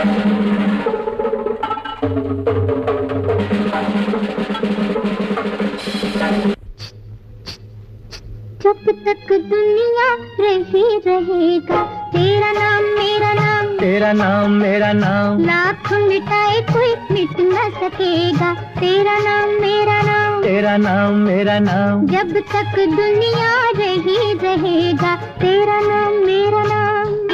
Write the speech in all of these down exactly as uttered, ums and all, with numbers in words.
जब तक दुनिया रही रहेगा, तेरा नाम मेरा नाम, तेरा नाम मेरा नाम, लाख मिटाए कोई मिट न सकेगा, तेरा नाम मेरा नाम, तेरा नाम मेरा नाम। जब तक दुनिया रही रहेगा, तेरा नाम मेरा नाम।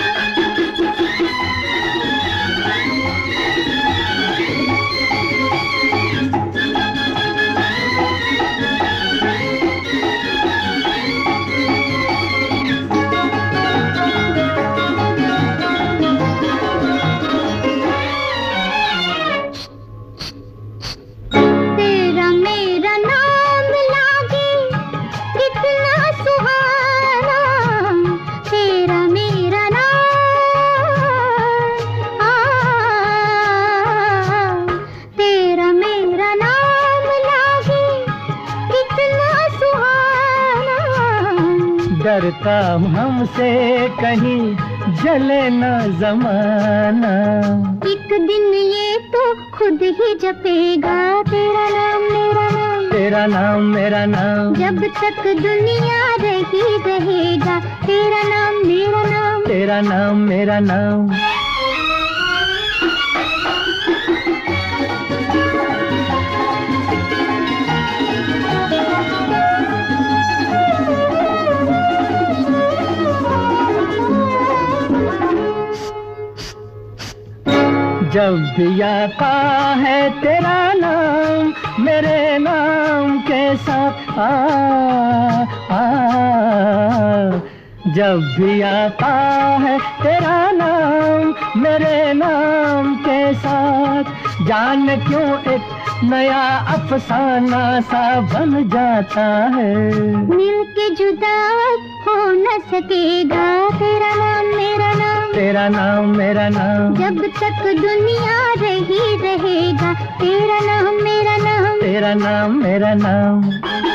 डरता हूँ हमसे कहीं जले न जमाना, एक दिन ये तो खुद ही जपेगा, तेरा नाम मेरा नाम, तेरा नाम मेरा नाम। जब तक दुनिया रही रहेगा, तेरा नाम मेरा नाम, तेरा नाम मेरा नाम। जब भी आता है तेरा नाम, मेरे नाम के साथ आ, आ, जब भी आता है तेरा नाम, मेरे नाम के साथ, जान क्यों एक नया अफसाना सा बन जाता है। मिल के जुदा हो न सकेगा, तेरा नाम मेरा नाम, तेरा नाम मेरा नाम। जब तक दुनिया रही रहेगा, तेरा नाम मेरा नाम, तेरा नाम मेरा नाम।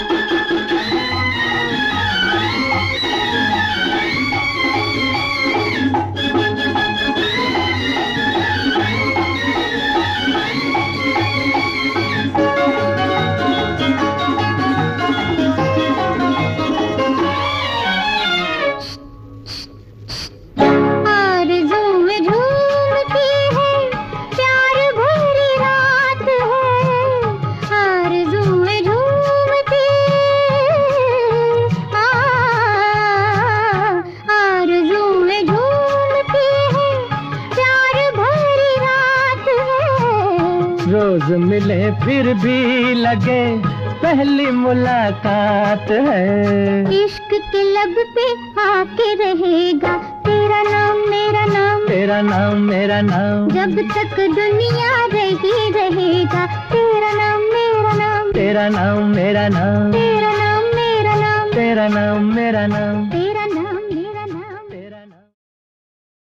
रोज मिले फिर भी लगे पहली मुलाकात है, इश्क के लब पे आके रहेगा, तेरा नाम मेरा नाम, तेरा नाम मेरा नाम। जब तक दुनिया रही रहेगा, तेरा नाम मेरा नाम, तेरा नाम मेरा नाम, तेरा नाम मेरा नाम, तेरा नाम मेरा नाम।